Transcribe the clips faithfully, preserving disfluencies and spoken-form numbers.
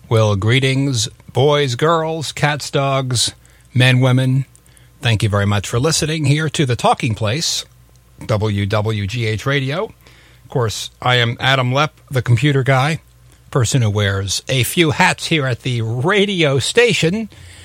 Well, greetings, boys, girls, cats, dogs, men, women. Thank you very much for listening here to The Talking Place, W W G H Radio. Of course, I am Adam Lepp, the computer guy, person who wears a few hats here at the radio station.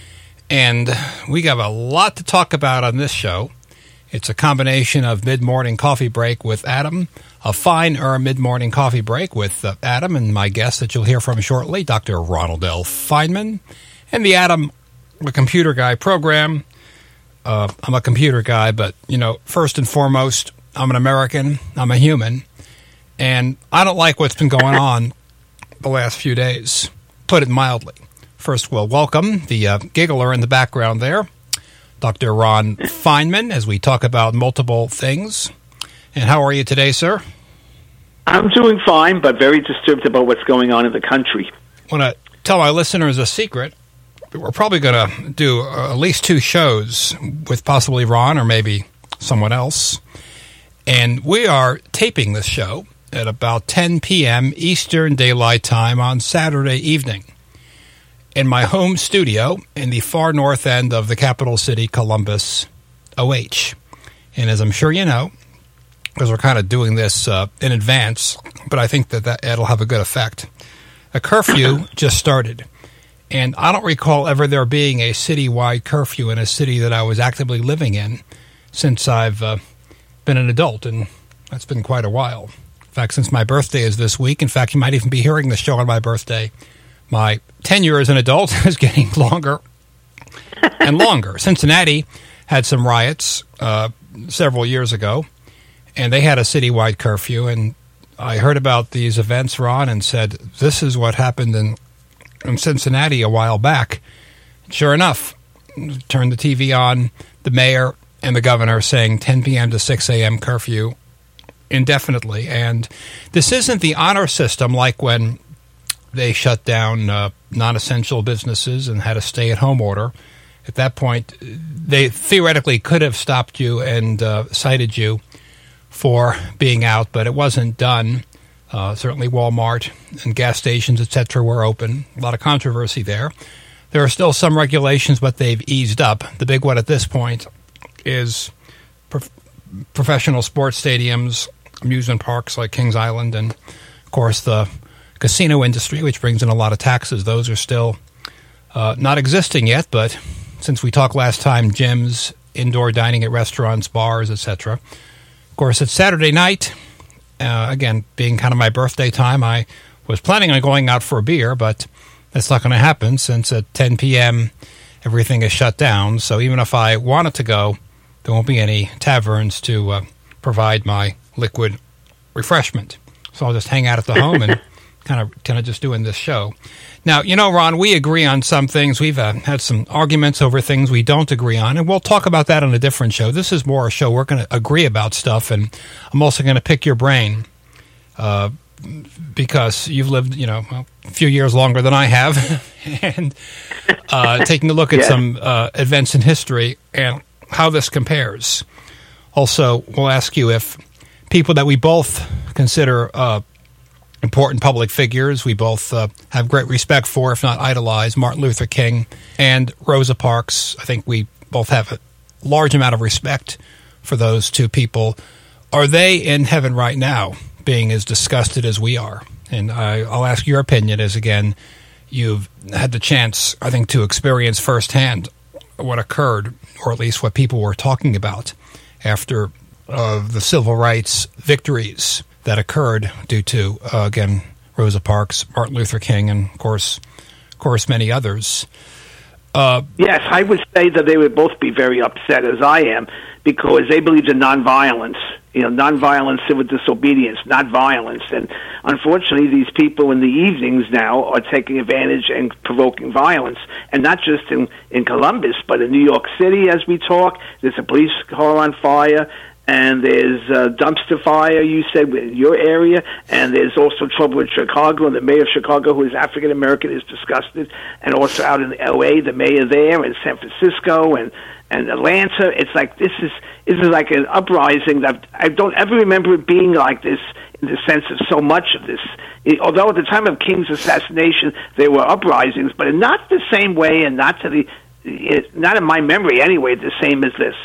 And we got a lot to talk about on this show. It's a combination of mid-morning coffee break with Adam, a fine-er mid-morning coffee break with uh, Adam and my guest that you'll hear from shortly, Doctor Ronald L. Feynman, and the Adam, the Computer Guy program. Uh, I'm a computer guy, but, you know, first and foremost, I'm an American, I'm a human, and I don't like what's been going on the last few days, put it mildly. First, we'll welcome the uh, giggler in the background there, Doctor Ron Feynman, as we talk about multiple things. And how are you today, sir? I'm doing fine, but very disturbed about what's going on in the country. I want to tell my listeners a secret. We're probably going to do uh, at least two shows with possibly Ron or maybe someone else. And we are taping this show at about ten p.m. Eastern Daylight Time on Saturday evening in my home studio in the far north end of the capital city, Columbus, O H. And as I'm sure you know, because we're kind of doing this uh, in advance, but I think that, that it'll have a good effect. A curfew just started. And I don't recall ever there being a citywide curfew in a city that I was actively living in since I've uh, been an adult, and that's been quite a while. In fact, since my birthday is this week, in fact, you might even be hearing the show on my birthday, my tenure as an adult is getting longer and longer. Cincinnati had some riots uh, several years ago, and they had a citywide curfew, and I heard about these events, Ron, and said, this is what happened in, in Cincinnati a while back. Sure enough, turned the T V on, the mayor and the governor saying ten p.m. to six a.m. curfew indefinitely. And this isn't the honor system like when they shut down uh, non-essential businesses and had a stay-at-home order. At that point, they theoretically could have stopped you and uh, cited you for being out, but it wasn't done. Uh, certainly Walmart and gas stations, et cetera, were open. A lot of controversy there. There are still some regulations, but they've eased up. The big one at this point is prof- professional sports stadiums, amusement parks like Kings Island, and, of course, the casino industry, which brings in a lot of taxes. Those are still uh, not existing yet, but since we talked last time, gyms, indoor dining at restaurants, bars, et cetera. Of course, it's Saturday night. Uh, again, being kind of my birthday time, I was planning on going out for a beer, but that's not going to happen since at ten p.m. everything is shut down. So even if I wanted to go, there won't be any taverns to uh, provide my liquid refreshment. So I'll just hang out at the home and kind of kind of just doing this show. Now, you know, Ron, we agree on some things. We've uh, had some arguments over things we don't agree on, and we'll talk about that on a different show. This is more a show we're going to agree about stuff, and I'm also going to pick your brain uh, because you've lived, you know, a few years longer than I have, and uh, taking a look at yeah. some uh, events in history and how this compares. Also, we'll ask you if people that we both consider uh, important public figures, we both uh, have great respect for, if not idolize, Martin Luther King and Rosa Parks. I think we both have a large amount of respect for those two people. Are they in heaven right now, being as disgusted as we are? And I, I'll ask your opinion as, again, you've had the chance, I think, to experience firsthand what occurred, or at least what people were talking about after uh, the civil rights victories that occurred due to, uh, again, Rosa Parks, Martin Luther King, and, of course, of course, many others. Uh, yes, I would say that they would both be very upset, as I am, because they believed in nonviolence, you know, nonviolent civil disobedience, not violence. And unfortunately, these people in the evenings now are taking advantage and provoking violence. And not just in, in Columbus, but in New York City, as we talk. There's a police car on fire. and there's a dumpster fire, you said, in your area, and there's also trouble in Chicago, and the mayor of Chicago, who is African-American, is disgusted, and also out in L A, the mayor there, and San Francisco, and, and Atlanta. It's like, this is this is like an uprising that I don't ever remember it being like this in the sense of so much of this. It, although at the time of King's assassination, there were uprisings, but not the same way, and not to the, it, not in my memory anyway, the same as this.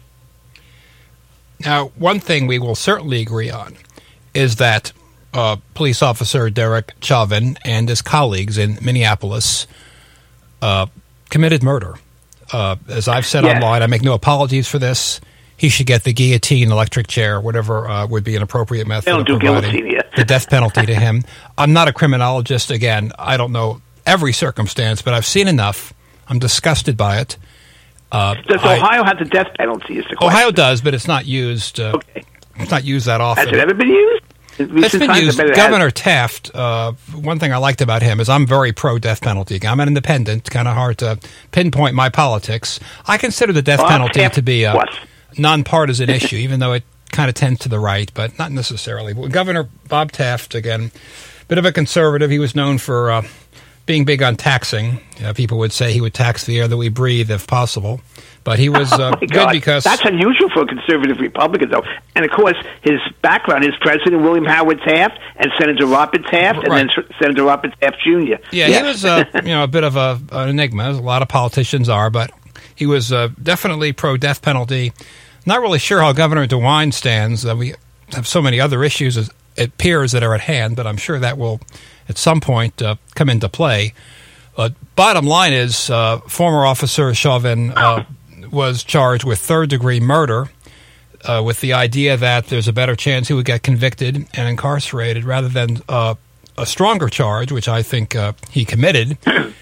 Now, one thing we will certainly agree on is that uh, police officer Derek Chauvin and his colleagues in Minneapolis uh, committed murder. Uh, as I've said yes. online, I make no apologies for this. He should get the guillotine, electric chair, whatever uh, would be an appropriate method of providing the death penalty to him. I'm not a criminologist. Again, I don't know every circumstance, but I've seen enough. I'm disgusted by it. Uh, does I, Ohio have the death penalty? Is the question. Ohio does, but it's not used. Uh, okay. It's not used that often. Has it ever been used? It's been used. Governor Taft, uh, one thing I liked about him is I'm very pro-death penalty. I'm an independent, kind of hard to pinpoint my politics. I consider the death well, penalty Taft to be a what? nonpartisan issue, even though it kind of tends to the right, but not necessarily. But Governor Bob Taft, again, bit of a conservative. He was known for uh, being big on taxing. Uh, people would say he would tax the air that we breathe if possible. But he was uh, oh good because... That's unusual for a conservative Republican, though. And, of course, his background is President William Howard Taft and Senator Robert Taft and right. then Senator Robert Taft Junior Yeah, yes. He was uh, you know, a bit of a, an enigma, as a lot of politicians are, but he was uh, definitely pro-death penalty. Not really sure how Governor DeWine stands. Uh, we have so many other issues, as it appears, that are at hand, but I'm sure that will, at some point, uh, come into play. But bottom line is, uh, former Officer Chauvin uh, was charged with third-degree murder uh, with the idea that there's a better chance he would get convicted and incarcerated rather than uh, a stronger charge, which I think uh, he committed.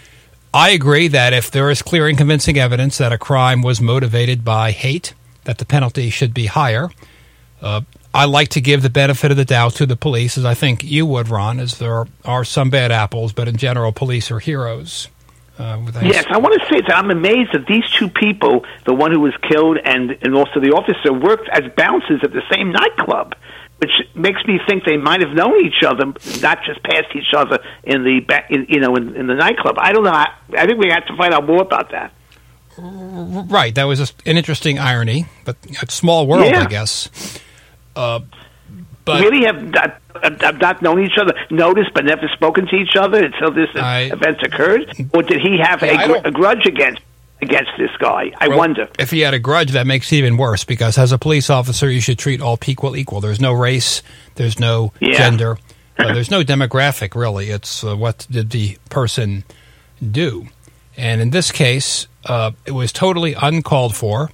I agree that if there is clear and convincing evidence that a crime was motivated by hate, that the penalty should be higher. Uh, I like to give the benefit of the doubt to the police, as I think you would, Ron, as there are, are some bad apples, but in general, police are heroes. Uh, yes, I want to say that I'm amazed that these two people, the one who was killed and, and also the officer, worked as bouncers at the same nightclub, which makes me think they might have known each other, not just passed each other in the in, you know in, in the nightclub. I don't know. I, I think we have to find out more about that. Right, that was just an interesting irony, but a small world, yeah. I guess. Uh, but really have not, have not known each other, noticed but never spoken to each other until this I, event occurred? Or did he have yeah, a, gr- a grudge against against this guy? I well, wonder. If he had a grudge, that makes it even worse, because as a police officer, you should treat all people equal. There's no race, there's no yeah. gender, uh, there's no demographic, really. It's uh, what did the person do. And in this case, uh, it was totally uncalled for.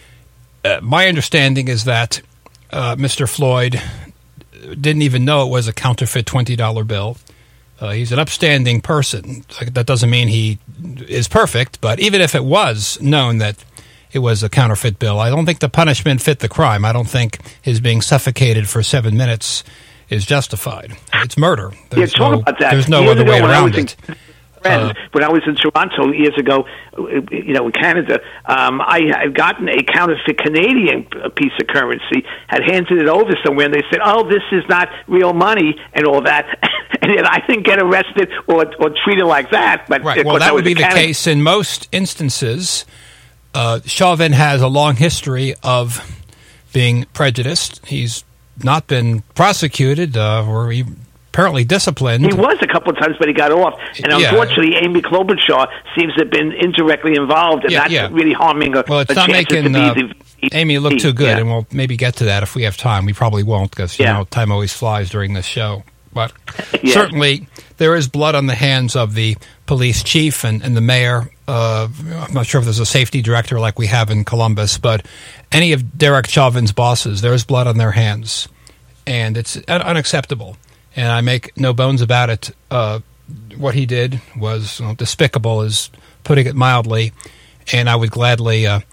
Uh, my understanding is that uh, Mister Floyd didn't even know it was a counterfeit twenty dollar bill. Uh, he's an upstanding person. That doesn't mean he is perfect, but even if it was known that it was a counterfeit bill, I don't think the punishment fit the crime. I don't think his being suffocated for seven minutes is justified. It's murder. There's yeah, talk no, about that. There's no Years other ago, way when around I was it. In, uh, when I was in Toronto years ago, you know, in Canada, um, I had gotten a counterfeit Canadian piece of currency, had handed it over somewhere, and they said, "Oh, this is not real money," and all that. And yet I didn't get arrested or, or treated like that. But right. Well, that would be the Canada. case in most instances. Uh, Chauvin has a long history of being prejudiced. He's not been prosecuted uh, or he apparently disciplined. He was a couple of times, but he got off. And yeah. unfortunately, Amy Klobuchar seems to have been indirectly involved, and yeah, that's yeah. really harming her. Well, it's not making uh, Amy look too good, yeah. and we'll maybe get to that if we have time. We probably won't, because you yeah. know time always flies during this show. But yeah. certainly there is blood on the hands of the police chief and, and the mayor. Uh, I'm not sure if there's a safety director like we have in Columbus, but any of Derek Chauvin's bosses, there is blood on their hands, and it's unacceptable. And I make no bones about it. Uh, what he did was you know, despicable, is putting it mildly, and I would gladly uh,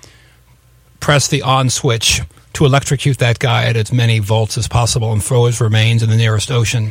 press the on switch to electrocute that guy at as many volts as possible and throw his remains in the nearest ocean.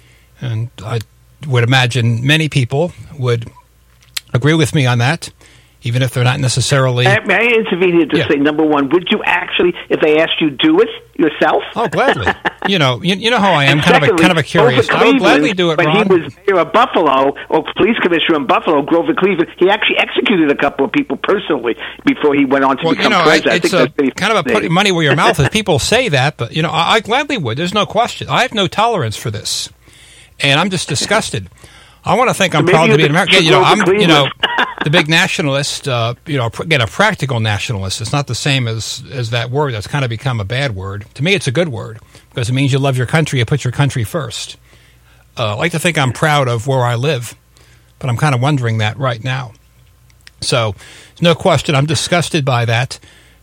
And I would imagine many people would agree with me on that. even if they're not necessarily... May may I intervene here to Yeah. say, number one, would you actually, if they asked you, do it yourself? Oh, gladly. You know, you, you know how I am, And kind of a secondly, kind of a curious. Grover I would gladly Cleveland, do it, when Ron. he was mayor of Buffalo, or police commissioner in Buffalo, Grover Cleveland, he actually executed a couple of people personally before he went on to Well, become you know, I, president. I it's think a, that's pretty kind of a putting fascinating. money where your mouth is. People say that, but, you know, I, I gladly would. There's no question. I have no tolerance for this. And I'm just disgusted. I want to think I'm maybe proud to you're be an the American. You know, Grover I'm, you know, Cleveland. the big nationalist, uh, you know, pr- again, a practical nationalist. It's not the same as, as that word that's kind of become a bad word. To me, it's a good word because it means you love your country, you put your country first. Uh, I like to think I'm proud of where I live, but I'm kind of wondering that right now. So, no question, I'm disgusted by that.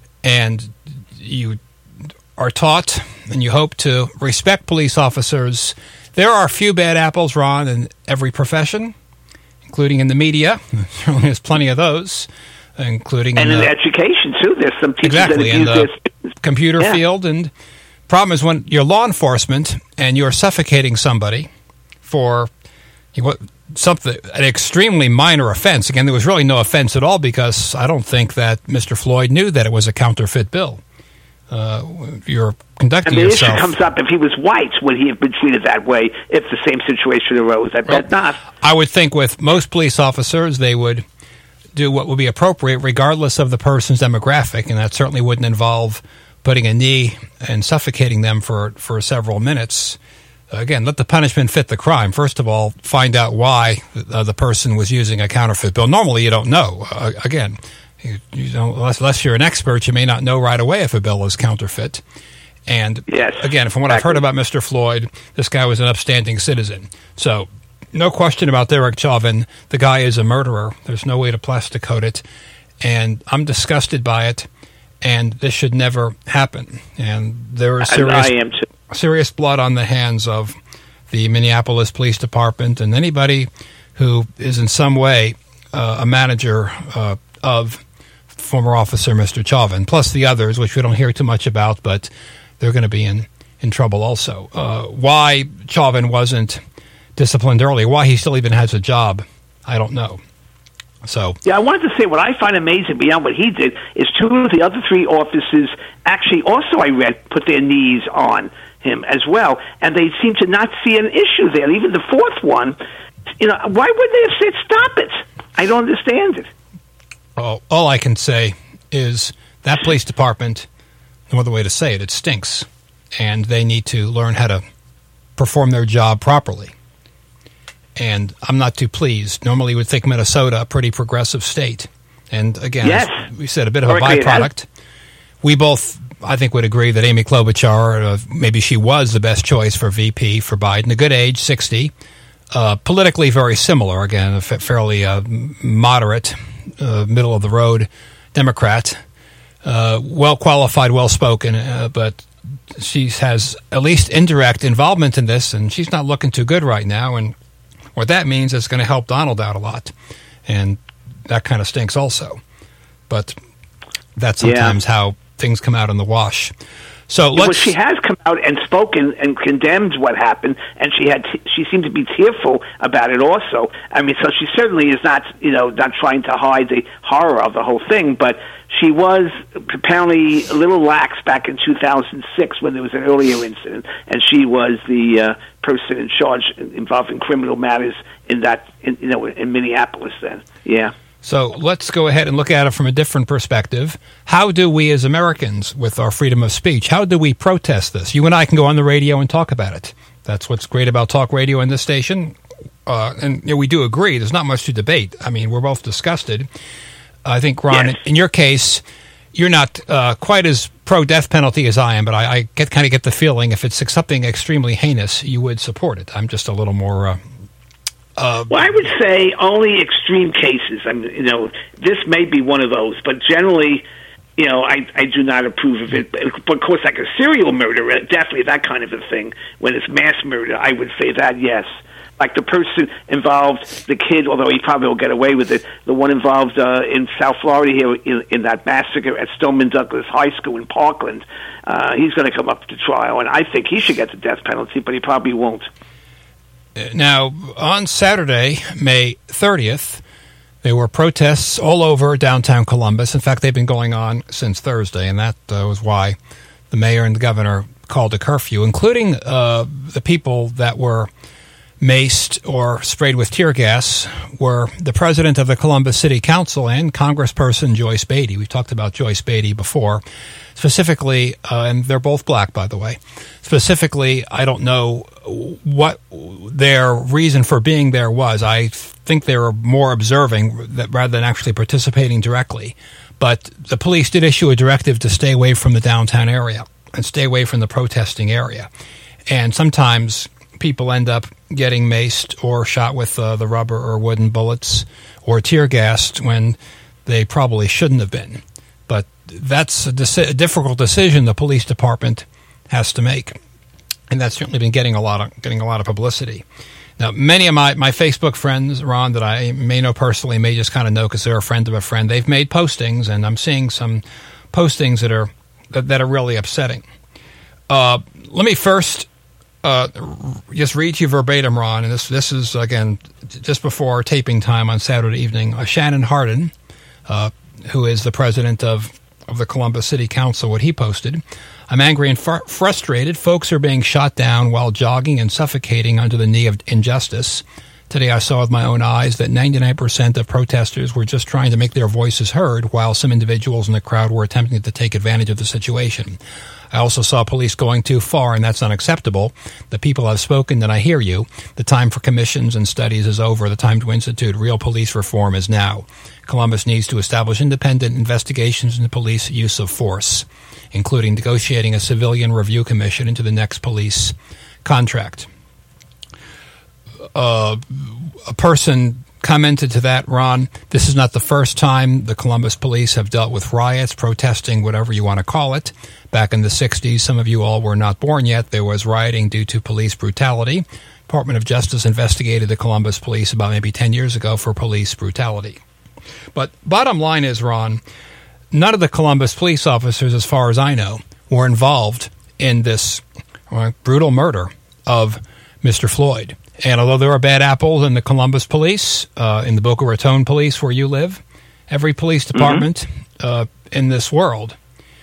And you are taught and you hope to respect police officers. There are a few bad apples, Ron, in every profession, including in the media. There's plenty of those, including And in in the, education, too. There's some teachers exactly that in abuse the their students. computer Yeah. field. And problem is when you're law enforcement and you're suffocating somebody for you know, what something an extremely minor offense. Again, there was really no offense at all because I don't think that Mister Floyd knew that it was a counterfeit bill. Uh, you're conducting And the yourself. issue comes up, if he was white, would he have been treated that way if the same situation arose? I bet Well, not. I would think with most police officers, they would do what would be appropriate regardless of the person's demographic, and that certainly wouldn't involve putting a knee and suffocating them for, for several minutes. Again, let the punishment fit the crime. First of all, find out why uh, the person was using a counterfeit bill. Normally, you don't know. Uh, again, you, you don't, unless, unless you're an expert, you may not know right away if a bill is counterfeit. And Yes, again, from what I've heard about Mister Floyd, this guy was an upstanding citizen. So no question about Derek Chauvin. The guy is a murderer. There's no way to plastic coat it. And I'm disgusted by it. And this should never happen. And there is serious, I am too. serious blood on the hands of the Minneapolis Police Department and anybody who is in some way uh, a manager uh, of former officer Mister Chauvin, plus the others, which we don't hear too much about, but they're going to be in, in trouble also. Uh, why Chauvin wasn't disciplined early, why he still even has a job, I don't know. So Yeah, I wanted to say what I find amazing beyond what he did is two of the other three officers actually also, I read, put their knees on him as well, and they seem to not see an issue there. Even the fourth one, you know, why would they have said stop it? I don't understand it. all, all I can say is that police department, no other way to say it, it stinks. And they need to learn how to perform their job properly. And I'm not too pleased. Normally you would think Minnesota, a pretty progressive state. And again, Yes. as we said, a bit of a Correctly, it has. byproduct. We both, I think, would agree that Amy Klobuchar, uh, maybe she was the best choice for V P for Biden. A good age, sixty. Uh, politically very similar. Again, a fa- fairly uh, moderate, uh, middle-of-the-road Democrat. Uh, well-qualified, well-spoken, uh, but she has at least indirect involvement in this, and she's not looking too good right now. And what that means is going to help Donald out a lot, and that kind of stinks also. But that's sometimes Yeah. how things come out in the wash. So Well, let's. she has come out and spoken and condemned what happened, and she had t- she seemed to be tearful about it also. I mean, so she certainly is not, you know, not trying to hide the horror of the whole thing, but she was apparently a little lax back in two thousand six when there was an earlier incident, and she was the uh, person in charge involved in criminal matters in that, in, you know, in Minneapolis then. Yeah. So let's go ahead and look at it from a different perspective. How do we as Americans, with our freedom of speech, how do we protest this? You and I can go on the radio and talk about it. That's what's great about talk radio in this station. Uh, and you know, we do agree. There's not much to debate. I mean, we're both disgusted. I think, Ron, Yes. in your case, you're not uh, quite as pro-death penalty as I am, but I, I get kind of get the feeling if it's something extremely heinous, you would support it. I'm just a little more... Uh, Uh, Well, I would say only extreme cases. I mean, you know, this may be one of those, but generally, you know, I, I do not approve of it. But of course, like a serial murder, definitely that kind of a thing. When it's mass murder, I would say that, yes. Like the person involved, the kid, although he probably will get away with it, the one involved uh, in South Florida here in, in that massacre at Stoneman Douglas High School in Parkland, uh, he's going to come up to trial, and I think he should get the death penalty, but he probably won't. Now, on Saturday, May thirtieth, There were protests all over downtown Columbus. In fact, they've been going on since Thursday, and that uh, was why the mayor and the governor called a curfew, including uh, the people that were maced or sprayed with tear gas were the president of the Columbus City Council and Congressperson Joyce Beatty. We've talked about Joyce Beatty before. Specifically, uh, and they're both black, by the way. Specifically, I don't know what their reason for being there was. I think they were more observing that rather than actually participating directly. But the police did issue a directive to stay away from the downtown area and stay away from the protesting area. And sometimes people end up getting maced or shot with uh, the rubber or wooden bullets or tear gassed when they probably shouldn't have been. But that's a, deci- a difficult decision the police department has to make, and that's certainly been getting a lot of getting a lot of publicity. Now, many of my, my Facebook friends, Ron, that I may know personally, may just kind of know because they're a friend of a friend. They've made postings, and I'm seeing some postings that are that, that are really upsetting. Uh, let me first uh, just read you verbatim, Ron, and this this is again just before taping time on Saturday evening. Uh, Shannon Hardin, uh, who is the president of, of the Columbus City Council, what he posted. I'm angry and fr- frustrated. Folks are being shot down while jogging and suffocating under the knee of injustice. Today I saw with my own eyes that ninety-nine percent of protesters were just trying to make their voices heard, while some individuals in the crowd were attempting to take advantage of the situation. I also saw police going too far, and that's unacceptable. The people have spoken, and I hear you. The time for commissions and studies is over. The time to institute real police reform is now. Columbus needs to establish independent investigations into police use of force, including negotiating a civilian review commission into the next police contract. Uh, a person commented to that, Ron, this is not the first time the Columbus police have dealt with riots, protesting, whatever you want to call it. Back in the sixties, some of you all were not born yet, there was rioting due to police brutality. Department of Justice investigated the Columbus police about maybe ten years ago for police brutality. But bottom line is, Ron, none of the Columbus police officers, as far as I know, were involved in this uh, brutal murder of Mister Floyd. And although there are bad apples in the Columbus police, uh, in the Boca Raton police where you live, every police department mm-hmm. uh, in this world,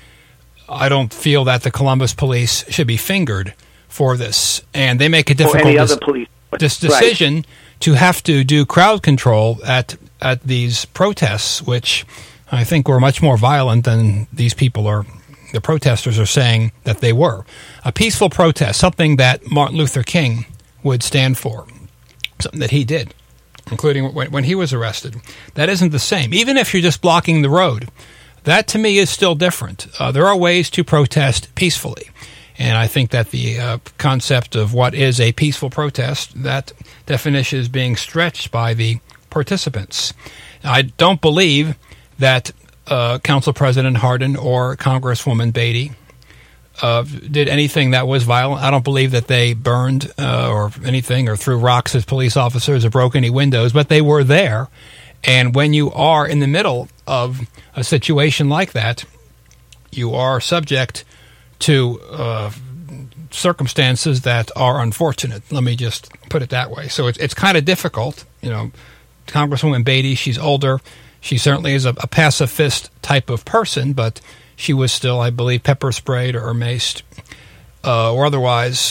I don't feel that the Columbus police should be fingered for this. And they make a difficult or any other police. this decision right. to have to do crowd control at at these protests, which I think were much more violent than these people are. The protesters are saying that they were. A peaceful protest, something that Martin Luther King would stand for, something that he did, including when, when he was arrested. That isn't the same. Even if you're just blocking the road, that to me is still different. Uh, there are ways to protest peacefully. And I think that the uh, concept of what is a peaceful protest, that definition is being stretched by the participants. I don't believe that uh, Council President Hardin or Congresswoman Beatty uh, did anything that was violent. I don't believe that they burned uh, or anything or threw rocks at police officers or broke any windows, but they were there. And when you are in the middle of a situation like that, you are subject to uh, circumstances that are unfortunate. Let me just put it that way. So it's it's kind of difficult. You know, Congresswoman Beatty, she's older. She certainly is a, a pacifist type of person, but she was still, I believe, pepper sprayed or maced uh, or otherwise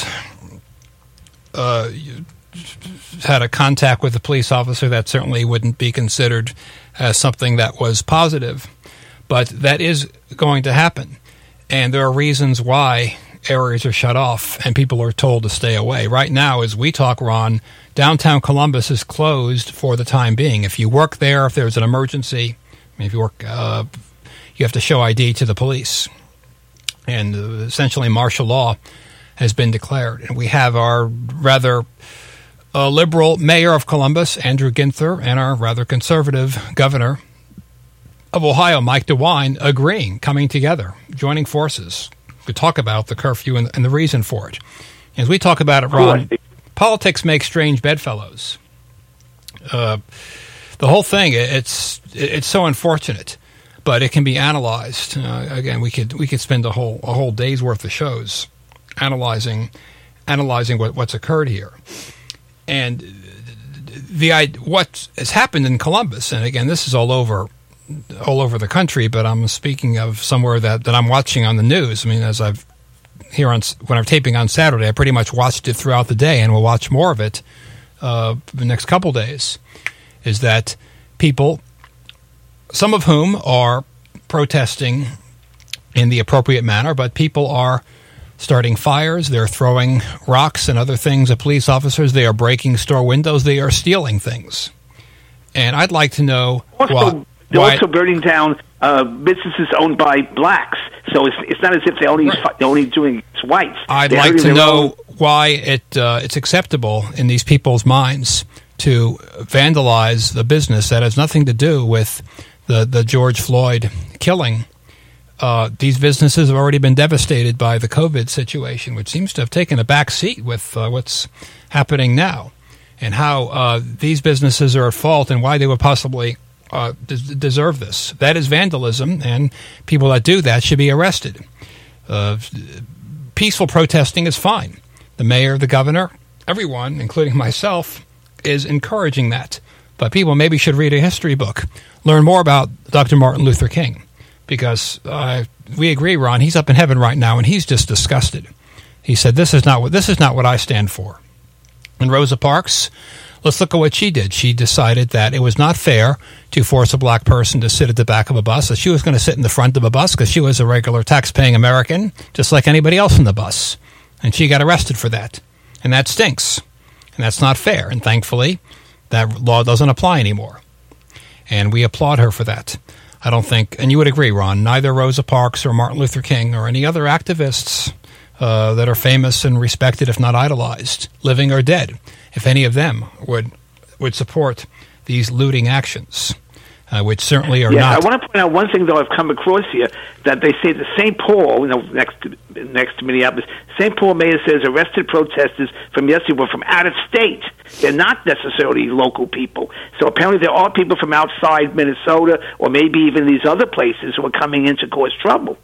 uh, had a contact with a police officer that certainly wouldn't be considered as something that was positive. But that is going to happen. And there are reasons why areas are shut off and people are told to stay away. Right now, as we talk, Ron, downtown Columbus is closed for the time being. If you work there, if there's an emergency, I mean, if you work, uh, you have to show I D to the police. And uh, essentially martial law has been declared. And we have our rather uh, liberal mayor of Columbus, Andrew Ginther, and our rather conservative governor of Ohio, Mike DeWine, agreeing, coming together, joining forces to talk about the curfew and, and the reason for it. As we talk about it, Ron, politics makes strange bedfellows. Uh, the whole thing, it's it's so unfortunate, but it can be analyzed. Uh, again, we could we could spend a whole a whole day's worth of shows analyzing analyzing what, what's occurred here. And the what has happened in Columbus, and again, this is all over, all over the country. But I'm speaking of somewhere that, that I'm watching on the news. I mean, as I've here on when I'm taping on Saturday, I pretty much watched it throughout the day, and we'll watch more of it uh, the next couple days. Is that people, some of whom are protesting in the appropriate manner, but people are starting fires, they're throwing rocks and other things at police officers, they are breaking store windows, they are stealing things. And I'd like to know also, why... They're why, also burning down uh, businesses owned by blacks, so it's, it's not as if they're only, right. they're only doing it whites. I'd they're like to know own... why it uh, it's acceptable in these people's minds to vandalize the business that has nothing to do with the, the George Floyd killing. Uh, these businesses have already been devastated by the COVID situation, which seems to have taken a back seat with uh, what's happening now, and how uh, these businesses are at fault and why they would possibly uh, des- deserve this. That is vandalism, and people that do that should be arrested. Uh, peaceful protesting is fine. The mayor, the governor, everyone, including myself, is encouraging that. But people maybe should read a history book, learn more about Doctor Martin Luther King. Because uh, we agree, Ron, he's up in heaven right now, and he's just disgusted. He said, this is not what this is not what I stand for. And Rosa Parks, let's look at what she did. She decided that it was not fair to force a black person to sit at the back of a bus, that she was going to sit in the front of a bus because she was a regular tax-paying American, just like anybody else in the bus. And she got arrested for that. And that stinks. And that's not fair. And thankfully, that law doesn't apply anymore. And we applaud her for that. I don't think, and you would agree, Ron, neither Rosa Parks or Martin Luther King or any other activists uh, that are famous and respected, if not idolized, living or dead, if any of them would would support these looting actions, uh, which certainly are yeah, not. I want to point out one thing, though, I've come across here, that they say that Saint Paul, you know, next to, next to Minneapolis, Saint Paul mayor says arrested protesters from yesterday were from out of state. They're not necessarily local people. So apparently there are people from outside Minnesota or maybe even these other places who are coming in to cause trouble.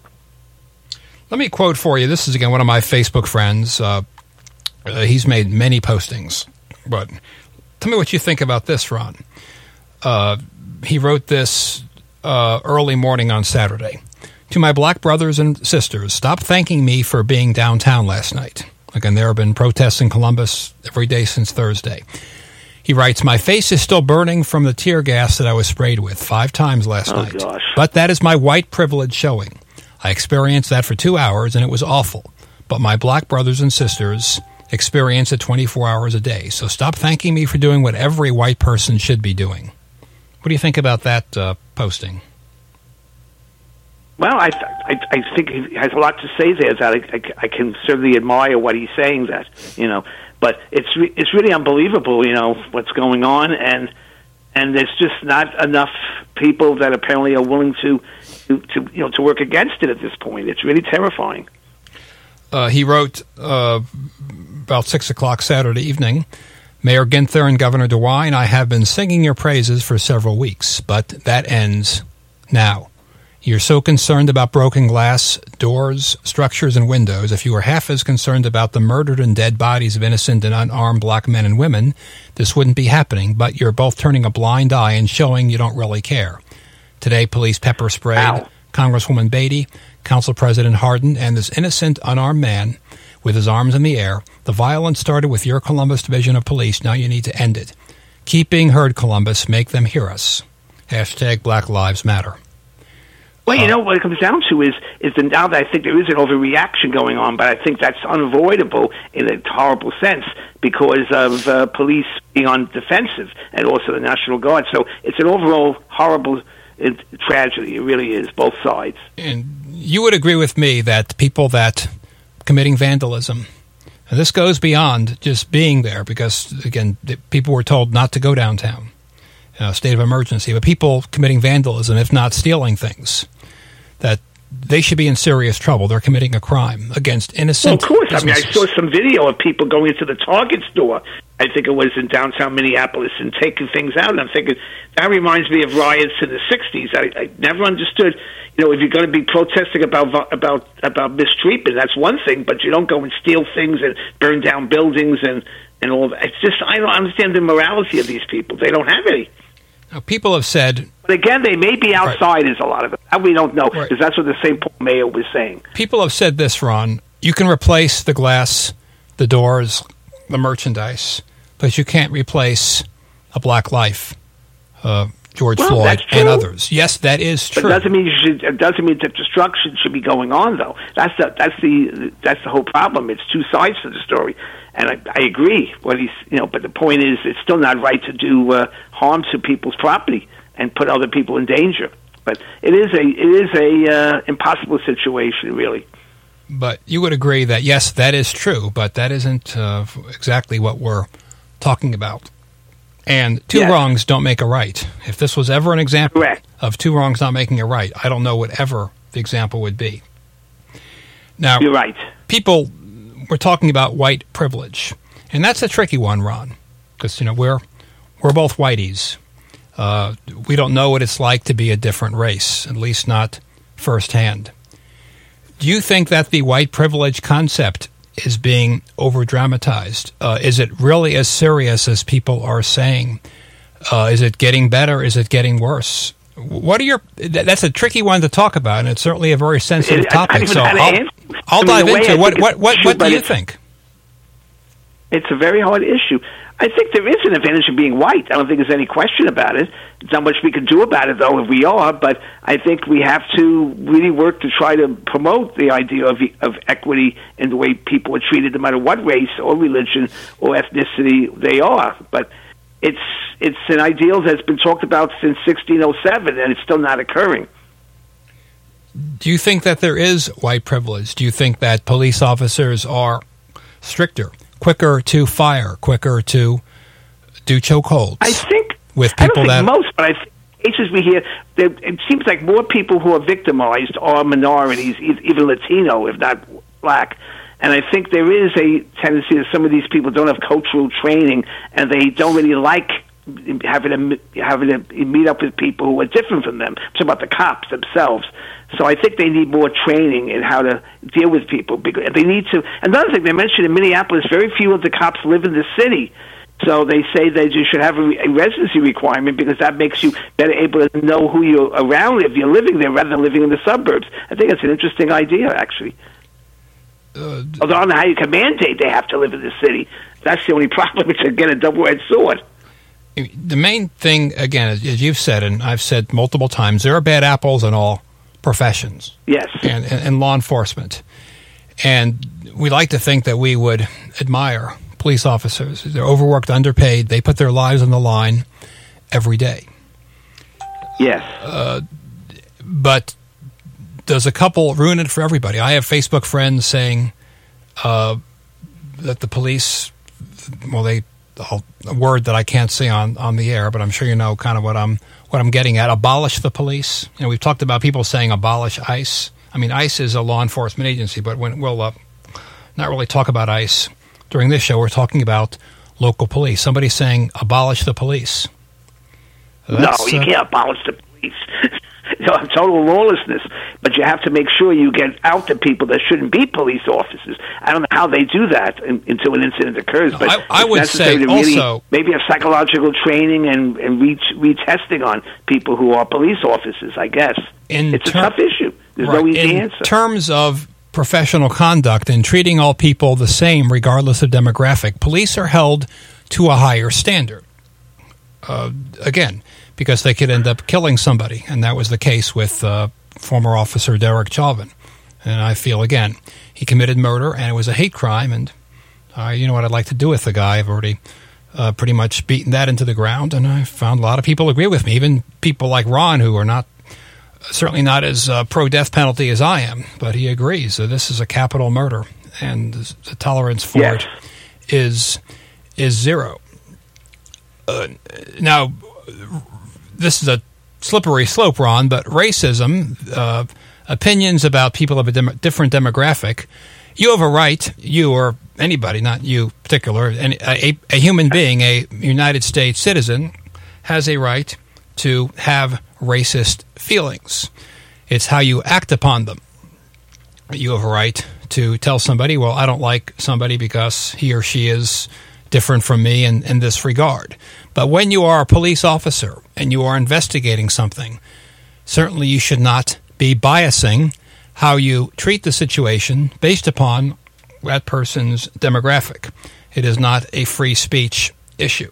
Let me quote for you. This is, again, one of my Facebook friends. Uh, uh, he's made many postings. But tell me what you think about this, Ron. Uh, he wrote this uh, early morning on Saturday. To my black brothers and sisters, stop thanking me for being downtown last night. Again, there have been protests in Columbus every day since Thursday. He writes, my face is still burning from the tear gas that I was sprayed with five times last oh, night. Gosh. But that is my white privilege showing. I experienced that for two hours, and it was awful. But my black brothers and sisters experience it twenty-four hours a day. So stop thanking me for doing what every white person should be doing. What do you think about that uh, posting? Well, I, I I think he has a lot to say there. That I, I, I can certainly admire what he's saying. That you know, but it's re, it's really unbelievable. You know what's going on, and and there's just not enough people that apparently are willing to to, to you know to work against it at this point. It's really terrifying. Uh, he wrote uh, about six o'clock Saturday evening. Mayor Ginther and Governor DeWine, I have been singing your praises for several weeks, but that ends now. You're so concerned about broken glass, doors, structures, and windows. If you were half as concerned about the murdered and dead bodies of innocent and unarmed black men and women, this wouldn't be happening, but you're both turning a blind eye and showing you don't really care. Today, police pepper sprayed Ow. Congresswoman Beatty, Council President Hardin, and this innocent, unarmed man with his arms in the air. The violence started with your Columbus Division of Police. Now you need to end it. Keep being heard, Columbus. Make them hear us. Hashtag Black Lives Matter. Well, you know, what it comes down to is is the, now that I think there is an overreaction going on, but I think that's unavoidable in a horrible sense because of uh, police being on defensive and also the National Guard. So it's an overall horrible it, tragedy. It really is, both sides. And you would agree with me that people that committing vandalism, and this goes beyond just being there because, again, people were told not to go downtown. Uh, state of emergency, but people committing vandalism, if not stealing things, that they should be in serious trouble. They're committing a crime against innocent Well, of course. businesses. I mean, I saw some video of people going into the Target store. I think it was in downtown Minneapolis, and taking things out. And I'm thinking, that reminds me of riots in the sixties. I, I never understood, you know, if you're going to be protesting about about about mistreatment, that's one thing, but you don't go and steal things and burn down buildings and, and all that. It's just, I don't understand the morality of these people. They don't have any. Now, people have said... But again, they may be outsiders, right. A lot of it. That we don't know, because right. that's what the Saint Paul Mayo was saying. People have said this, Ron. You can replace the glass, the doors, the merchandise, but you can't replace a black life, uh, George well, Floyd and others. Yes, that is true. But it doesn't mean you should, it doesn't mean that destruction should be going on, though. That's the that's the that's the whole problem. It's two sides to the story, and I, I agree. What he's you know, but the point is, it's still not right to do uh, harm to people's property and put other people in danger. But it is a it is a uh, impossible situation, really. But you would agree that yes, that is true, but that isn't uh, exactly what we're talking about. And two yes. wrongs don't make a right. If this was ever an example Correct. of two wrongs not making a right, I don't know what ever the example would be. Now, you're right. People were talking about white privilege, and that's a tricky one, Ron, because you know we're we're both whiteys. Uh, we don't know what it's like to be a different race, at least not firsthand. Do you think that the white privilege concept is being over-dramatized? Uh, is it really as serious as people are saying? Uh, is it getting better? Is it getting worse? What are your? Th- that's a tricky one to talk about, and it's certainly a very sensitive it, topic. So I'll, I'll I mean, dive into what. What, what, true, what do you think? It's a very hard issue. I think there is an advantage of being white. I don't think there's any question about it. There's not much we can do about it, though, if we are. But I think we have to really work to try to promote the idea of of equity in the way people are treated, no matter what race or religion or ethnicity they are. But it's it's an ideal that's been talked about since sixteen oh seven, and it's still not occurring. Do you think that there is white privilege? Do you think that police officers are stricter, quicker to fire, quicker to do chokeholds? I think with people I don't think that most, but I think cases we hear, there, it seems like more people who are victimized are minorities, even Latino, if not black. And I think there is a tendency that some of these people don't have cultural training, and they don't really like having to having to meet up with people who are different from them. It's about the cops themselves. So I think they need more training in how to deal with people. Because they need to. Another thing they mentioned in Minneapolis, very few of the cops live in the city. So they say that you should have a, a residency requirement because that makes you better able to know who you're around if you're living there rather than living in the suburbs. I think it's an interesting idea, actually. Uh, Although I don't know how you can mandate they have to live in the city. That's the only problem. It's again a double-edged sword. The main thing, again, as you've said, and I've said multiple times, there are bad apples in all professions. Yes. And, and, and law enforcement. And we like to think that we would admire police officers. They're overworked, underpaid. They put their lives on the line every day. Yes. Uh, but does a couple ruin it for everybody? I have Facebook friends saying uh, that the police, well, they a word that I can't say on, on the air, but I'm sure you know kind of what I'm what I'm getting at. Abolish the police. You know, we've talked about people saying abolish ICE. I mean, ICE is a law enforcement agency, but when, we'll uh, not really talk about ICE during this show. We're talking about local police. Somebody's saying abolish the police. That's, no, you uh, can't abolish the police. Total lawlessness. But you have to make sure you get out to people that shouldn't be police officers. I don't know how they do that in, until an incident occurs. But I, I would say to really also maybe have psychological training and, and re- retesting on people who are police officers, I guess. It's ter- a tough issue. There's right. no easy in answer. In terms of professional conduct and treating all people the same regardless of demographic, police are held to a higher standard. Uh, again, because they could end up killing somebody, and that was the case with uh, former officer Derek Chauvin. And I feel, again, he committed murder, and it was a hate crime, and uh, you know what I'd like to do with the guy. I've already uh, pretty much beaten that into the ground, and I found a lot of people agree with me, even people like Ron, who are not certainly not as uh, pro-death penalty as I am, but he agrees that this is a capital murder, and the tolerance for yes. it is is zero. Uh, now, this is a slippery slope, Ron, but racism, uh, opinions about people of a dem- different demographic, you have a right, you or anybody, not you particular, any, a, a human being, a United States citizen, has a right to have racist feelings. It's how you act upon them. You have a right to tell somebody, well, I don't like somebody because he or she is different from me in, in this regard. But when you are a police officer and you are investigating something, certainly you should not be biasing how you treat the situation based upon that person's demographic. It is not a free speech issue.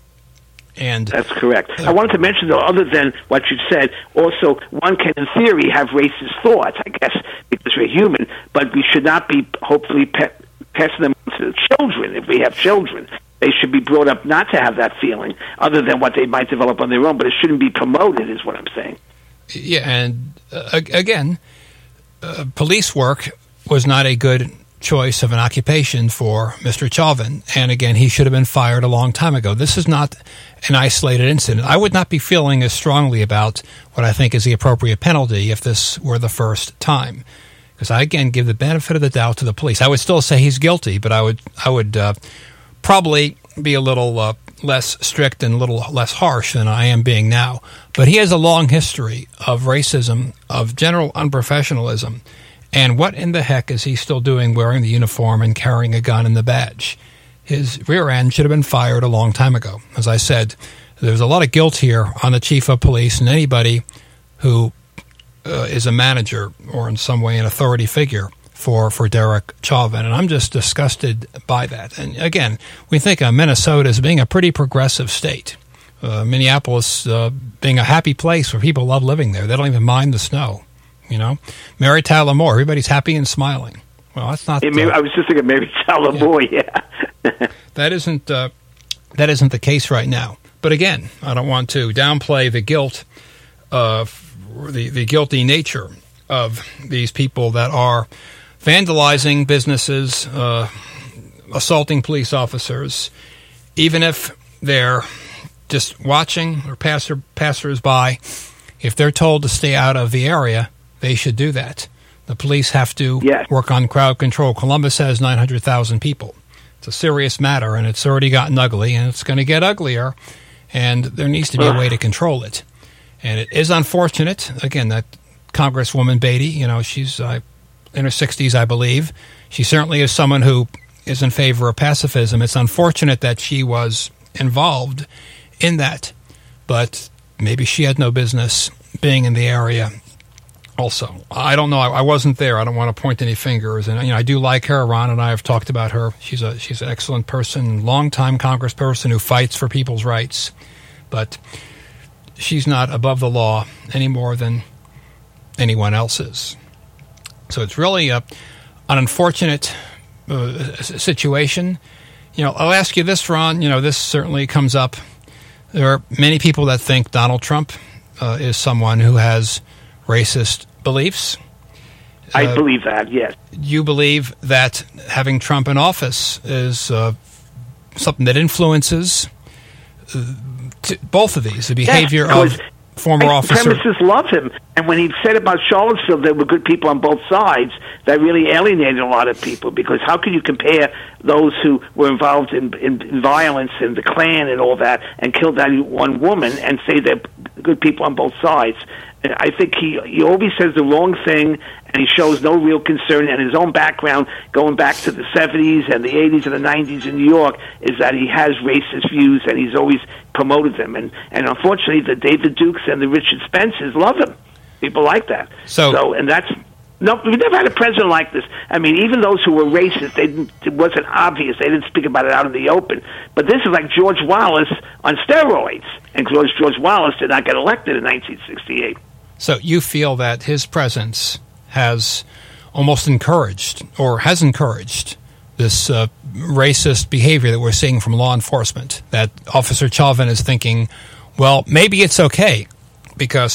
And that's correct. Uh, I wanted to mention, though, other than what you said, also one can, in theory, have racist thoughts, I guess, because we're human, but we should not be, hopefully, pe- passing them to children. If we have children, they should be brought up not to have that feeling, other than what they might develop on their own, but it shouldn't be promoted, is what I'm saying. Yeah, and uh, again, uh, police work was not a good choice of an occupation for Mister Chauvin, and again, he should have been fired a long time ago. This is not an isolated incident. I would not be feeling as strongly about what I think is the appropriate penalty if this were the first time, because I again give the benefit of the doubt to the police. I would still say he's guilty, but I would I would uh, probably be a little uh, less strict and a little less harsh than I am being now. But he has a long history of racism, of general unprofessionalism. And what in the heck is he still doing wearing the uniform and carrying a gun and the badge? His rear end should have been fired a long time ago. As I said, there's a lot of guilt here on the chief of police and anybody who uh, is a manager or in some way an authority figure for, for Derek Chauvin. And I'm just disgusted by that. And again, we think of Minnesota as being a pretty progressive state. Uh, Minneapolis uh, being a happy place where people love living there. They don't even mind the snow. You know, Mary Tyler Moore, everybody's happy and smiling. Well, that's not. Yeah, Mary, uh, I was just thinking Mary Tyler yeah. Moore. Yeah, that isn't uh, that isn't the case right now. But again, I don't want to downplay the guilt of the the guilty nature of these people that are vandalizing businesses, uh, assaulting police officers, even if they're just watching or passer passers-by. If they're told to stay out of the area, they should do that. The police have to yes. work on crowd control. Columbus has nine hundred thousand people. It's a serious matter, and it's already gotten ugly, and it's going to get uglier, and there needs to be a way to control it. And it is unfortunate, again, that Congresswoman Beatty, you know, she's uh, in her sixties, I believe. She certainly is someone who is in favor of pacifism. It's unfortunate that she was involved in that, but maybe she had no business being in the area also. I don't know. I, I wasn't there. I don't want to point any fingers. And you know, I do like her. Ron and I have talked about her. She's a she's an excellent person, longtime congressperson who fights for people's rights. But she's not above the law any more than anyone else is. So it's really a, an unfortunate uh, situation. You know, I'll ask you this, Ron. You know, this certainly comes up. There are many people that think Donald Trump uh, is someone who has racist beliefs. I uh, believe that, yes. You believe that having Trump in office is uh, something that influences uh, t- both of these, the behavior yes, of former officer. Supremacists love him. And when he said about Charlottesville there were good people on both sides, that really alienated a lot of people, because how can you compare those who were involved in, in, in violence and the Klan and all that and killed that one woman and say they're good people on both sides? And I think he, he always says the wrong thing, and he shows no real concern. And his own background, going back to the seventies and the eighties and the nineties in New York, is that he has racist views, and he's always promoted them. And, and unfortunately, the David Dukes and the Richard Spencers love him. People like that. So, so and that's no. We've never had a president like this. I mean, even those who were racist, they didn't, it wasn't obvious. They didn't speak about it out in the open. But this is like George Wallace on steroids, and George George Wallace did not get elected in nineteen sixty-eight. So you feel that his presence has almost encouraged, or has encouraged, this uh, racist behavior that we're seeing from law enforcement. That Officer Chauvin is thinking, well, maybe it's okay because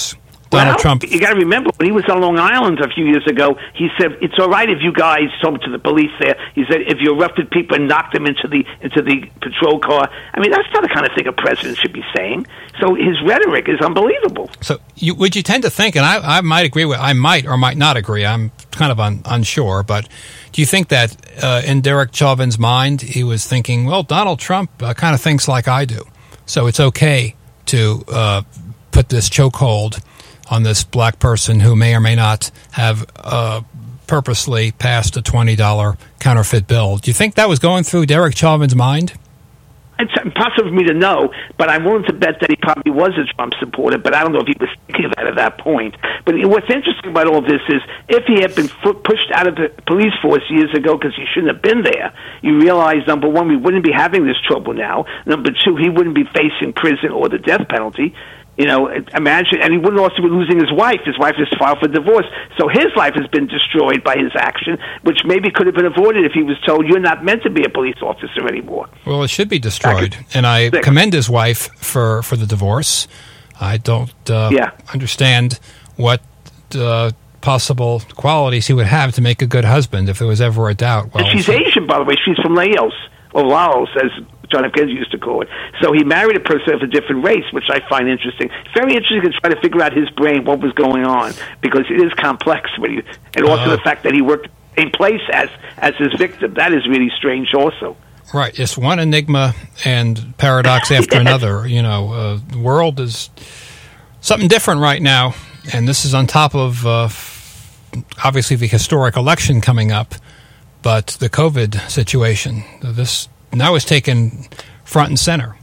Donald well, Trump... You got to remember, when he was on Long Island a few years ago, he said, it's all right if you guys talk to the police there. He said, if you arrested people and knocked them into the into the patrol car. I mean, that's not the kind of thing a president should be saying. So his rhetoric is unbelievable. So you, would you tend to think, and I, I might agree with, I might or might not agree, I'm kind of un, unsure, but do you think that uh, in Derek Chauvin's mind, he was thinking, well, Donald Trump uh, kind of thinks like I do, so it's okay to uh, put this chokehold on this black person who may or may not have uh, purposely passed a twenty dollars counterfeit bill. Do you think that was going through Derek Chauvin's mind? It's impossible for me to know, but I'm willing to bet that he probably was a Trump supporter, but I don't know if he was thinking of that at that point. But what's interesting about all this is, if he had been pushed out of the police force years ago because he shouldn't have been there, you realize, number one, we wouldn't be having this trouble now. Number two, he wouldn't be facing prison or the death penalty. You know, imagine, and he wouldn't also be losing his wife. His wife has filed for divorce. So his life has been destroyed by his action, which maybe could have been avoided if he was told, you're not meant to be a police officer anymore. Well, it should be destroyed. And I six. commend his wife for, for the divorce. I don't uh, yeah. understand what uh, possible qualities he would have to make a good husband if there was ever a doubt. Well, and she's so- Asian, by the way. She's from Laos, or Laos, as John F. Kennedy used to call it. So he married a person of a different race, which I find interesting. Very interesting to try to figure out his brain, what was going on, because it is complex. When you, and also uh, the fact that he worked in place as as his victim. That is really strange also. Right. It's one enigma and paradox after yes. another. You know, uh, the world is something different right now, and this is on top of, uh, obviously, the historic election coming up, but the COVID situation. This now is taken front and center,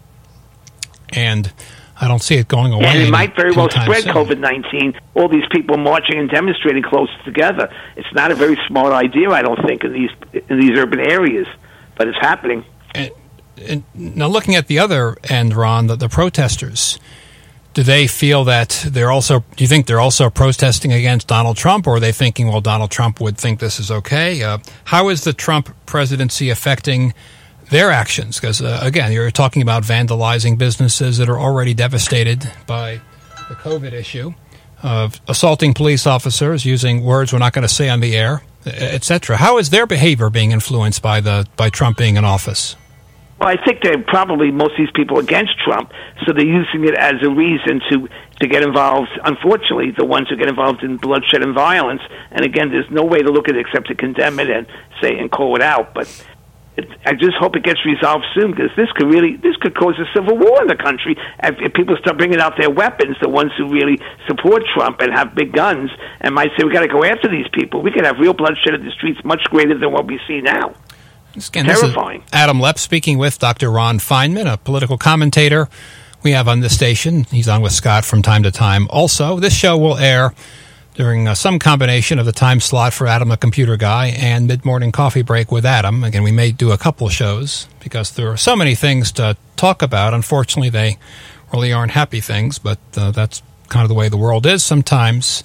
and I don't see it going away. And it might very well spread soon. COVID nineteen. All these people marching and demonstrating close together. It's not a very smart idea, I don't think, in these in these urban areas, but it's happening. And, and now, looking at the other end, Ron, the, the protesters, do they feel that they're also? Do you think they're also protesting against Donald Trump, or are they thinking, well, Donald Trump would think this is okay? Uh, how is the Trump presidency affecting their actions? Because, uh, again, you're talking about vandalizing businesses that are already devastated by the COVID issue, uh, assaulting police officers, using words we're not going to say on the air, et cetera. How is their behavior being influenced by the by Trump being in office? Well, I think they're probably, most of these people, against Trump, so they're using it as a reason to, to get involved, unfortunately, the ones who get involved in bloodshed and violence. And again, there's no way to look at it except to condemn it and say and call it out. But it, I just hope it gets resolved soon, because this could really, this could cause a civil war in the country. If, if people start bringing out their weapons, the ones who really support Trump and have big guns, and might say, we got to go after these people, we could have real bloodshed in the streets much greater than what we see now. Again, terrifying. This is Adam Lepp speaking with Doctor Ron Feinman, a political commentator we have on this station. He's on with Scott from time to time. Also, this show will air during uh, some combination of the time slot for Adam, the computer guy, and mid-morning coffee break with Adam. Again, we may do a couple shows because there are so many things to talk about. Unfortunately, they really aren't happy things, but uh, that's kind of the way the world is sometimes.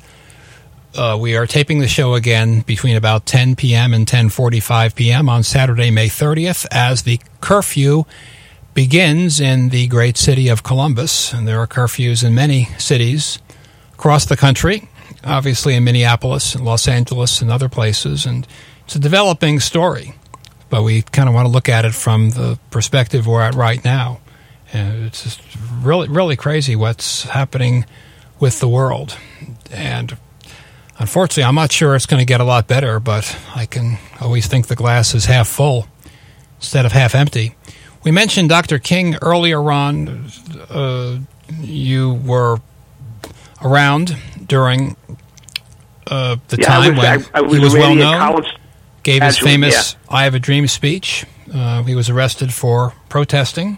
Uh, we are taping the show again between about ten p.m. and ten forty-five p.m. on Saturday, May thirtieth, as the curfew begins in the great city of Columbus. And there are curfews in many cities across the country, obviously in Minneapolis and Los Angeles and other places. And it's a developing story, but we kind of want to look at it from the perspective we're at right now. And it's just really, really crazy what's happening with the world. And unfortunately, I'm not sure it's going to get a lot better, but I can always think the glass is half full instead of half empty. We mentioned Doctor King earlier on. Uh, you were around during uh, the yeah, time was, when I, I he was well known, college gave his graduate, famous yeah. I Have a Dream speech. Uh, he was arrested for protesting.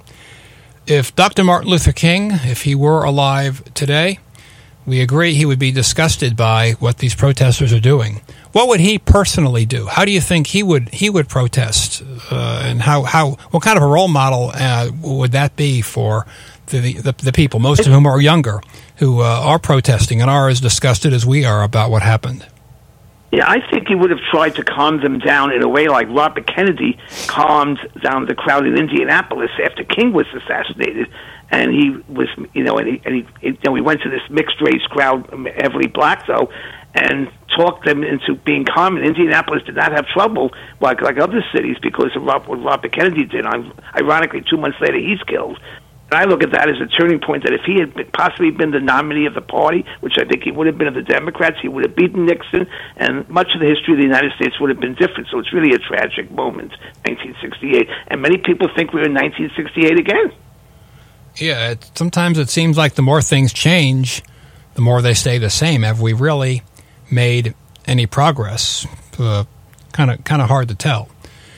If Doctor Martin Luther King, if he were alive today, we agree he would be disgusted by what these protesters are doing. What would he personally do? How do you think he would he would protest? Uh, and how, how what kind of a role model uh, would that be for the, the the people, most of whom are younger, who uh, are protesting and are as disgusted as we are about what happened? Yeah, I think he would have tried to calm them down in a way like Robert Kennedy calmed down the crowd in Indianapolis after King was assassinated. and he was, you know, and he, and he, you know, we went to this mixed race crowd, heavily black though, and talked them into being calm. And Indianapolis did not have trouble like like other cities because of Rob, what Robert Kennedy did. Ironically, two months later, he's killed. And I look at that as a turning point that if he had been, possibly been the nominee of the party, which I think he would have been of the Democrats, he would have beaten Nixon, and much of the history of the United States would have been different. So it's really a tragic moment, nineteen sixty-eight. And many people think we're in nineteen sixty-eight again. Yeah, it, sometimes it seems like the more things change, the more they stay the same. Have we really made any progress? Kind of kind of hard to tell.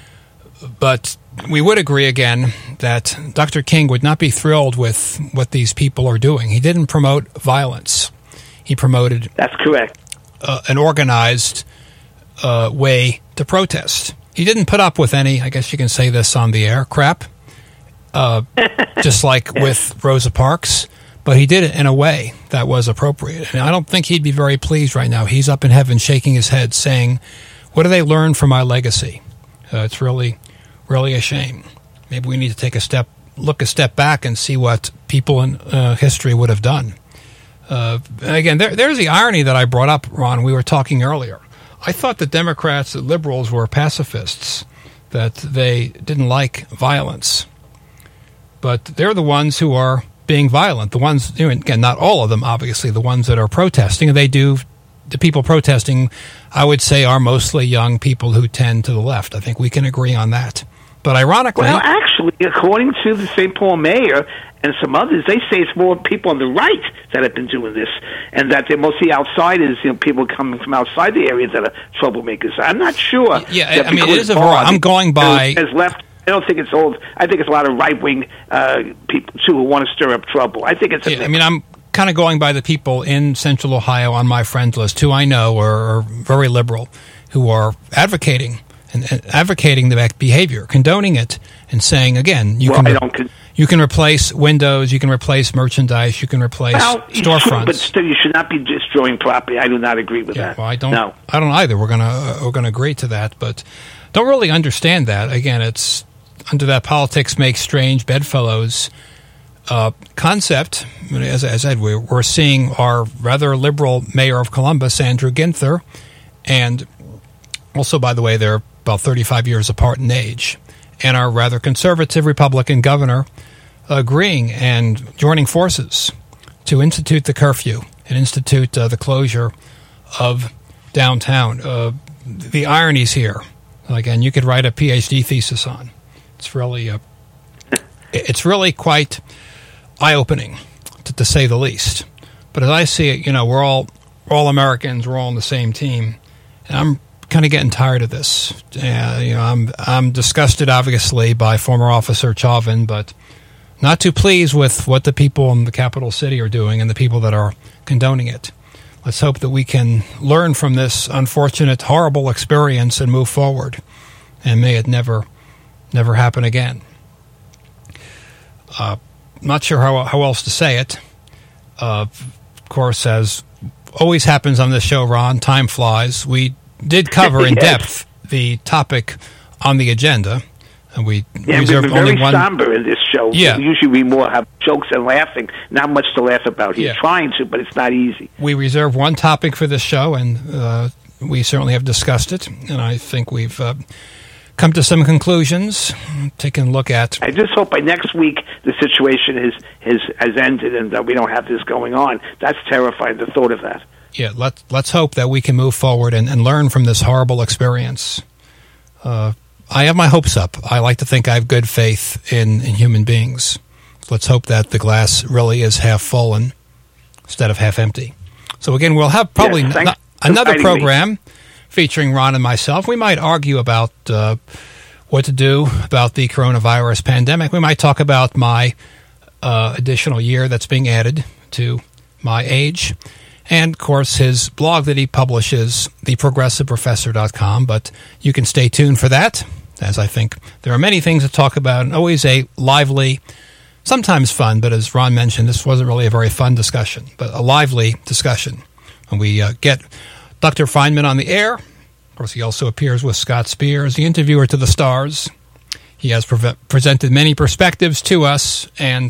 But we would agree again that Doctor King would not be thrilled with what these people are doing. He didn't promote violence. He promoted That's correct. Uh, an organized uh, way to protest. He didn't put up with any, I guess you can say this on the air, crap, uh, just like with Rosa Parks. But he did it in a way that was appropriate. And I don't think he'd be very pleased right now. He's up in heaven shaking his head saying, what do they learn from my legacy? Uh, it's really, really a shame. Maybe we need to take a step, look a step back and see what people in uh, history would have done. Uh, again, there, there's the irony that I brought up, Ron. We were talking earlier. I thought that Democrats, that liberals were pacifists, that they didn't like violence. But they're the ones who are being violent. The ones, you know, again, not all of them, obviously, the ones that are protesting. They do, the people protesting, I would say, are mostly young people who tend to the left. I think we can agree on that. But ironically... Well, actually, according to the Saint Paul mayor and some others, they say it's more people on the right that have been doing this, and that they're mostly outsiders, you know, people coming from outside the area that are troublemakers. I'm not sure. Yeah, I mean, it is a variety. I'm going by... As left, I don't think it's old. I think it's a lot of right-wing uh, people, too, who want to stir up trouble. I think it's a yeah, I mean, I'm kind of going by the people in Central Ohio on my friends list who I know are, are very liberal, who are advocating and, and advocating the behavior, condoning it, and saying, again, you well, can... I don't con- You can replace windows, you can replace merchandise, you can replace well, storefronts. But still, you should not be destroying property. I do not agree with yeah, that. Well, I don't. No. I don't either. We're gonna uh, we're gonna agree to that, but don't really understand that. Again, it's under that politics makes strange bedfellows uh, concept. As I said, we're, we're seeing our rather liberal mayor of Columbus, Andrew Ginther, and also, by the way, they're about thirty-five years apart in age, and our rather conservative Republican governor agreeing and joining forces to institute the curfew and institute uh, the closure of downtown. Uh, the ironies here, again, you could write a PhD thesis on. It's really, uh, it's really quite eye-opening, to, to say the least. But as I see it, you know, we're all we're all Americans. We're all on the same team, and I'm kind of getting tired of this. Uh, you know, I'm I'm disgusted, obviously, by former Officer Chauvin, but not too pleased with what the people in the capital city are doing and the people that are condoning it. Let's hope that we can learn from this unfortunate, horrible experience and move forward, and may it never, never happen again. Uh, not sure how how else to say it. Uh, of course, as always happens on this show, Ron, time flies. We did cover in yes. depth the topic on the agenda. And we yeah, reserved we've been only very one. somber in this show. Yeah. Usually we more have jokes and laughing. Not much to laugh about. He's yeah. trying to, but it's not easy. We reserve one topic for this show, and uh, we certainly have discussed it. And I think we've uh, come to some conclusions, taken a look at... I just hope by next week the situation has, has, has ended and that we don't have this going on. That's terrifying, the thought of that. Yeah, let, let's hope that we can move forward and, and learn from this horrible experience. Uh I have my hopes up. I like to think I have good faith in, in human beings. Let's hope that the glass really is half full and, instead of half empty. So again, we'll have probably yes, n- another program me. featuring Ron and myself. We might argue about uh, what to do about the coronavirus pandemic. We might talk about my uh, additional year that's being added to my age. And, of course, his blog that he publishes, the progressive professor dot com. But you can stay tuned for that, as I think there are many things to talk about, and always a lively, sometimes fun, but as Ron mentioned, this wasn't really a very fun discussion, but a lively discussion. And we uh, get Doctor Feynman on the air. Of course, he also appears with Scott Spears, the interviewer to the stars. He has pre- presented many perspectives to us, and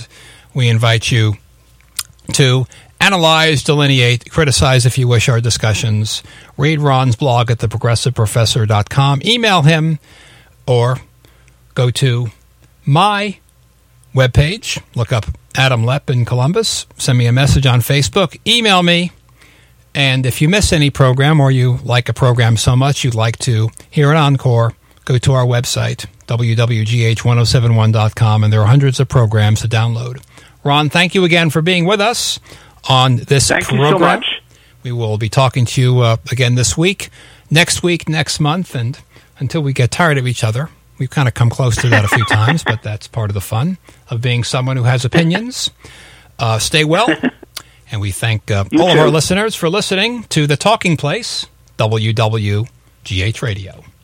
we invite you to analyze, delineate, criticize, if you wish, our discussions. Read Ron's blog at the progressive professor dot com. Email him or go to my webpage. Look up Adam Lepp in Columbus. Send me a message on Facebook. Email me. And if you miss any program or you like a program so much you'd like to hear an encore, go to our website, w w w dot g h ten seventy-one dot com, and there are hundreds of programs to download. Ron, thank you again for being with us on this thank program. You so much. We will be talking to you uh, again this week, next week, next month, and until we get tired of each other. We've kind of come close to that a few times, but that's part of the fun of being someone who has opinions. Uh, stay well, and we thank uh, all too. of our listeners for listening to The Talking Place, W W G H Radio.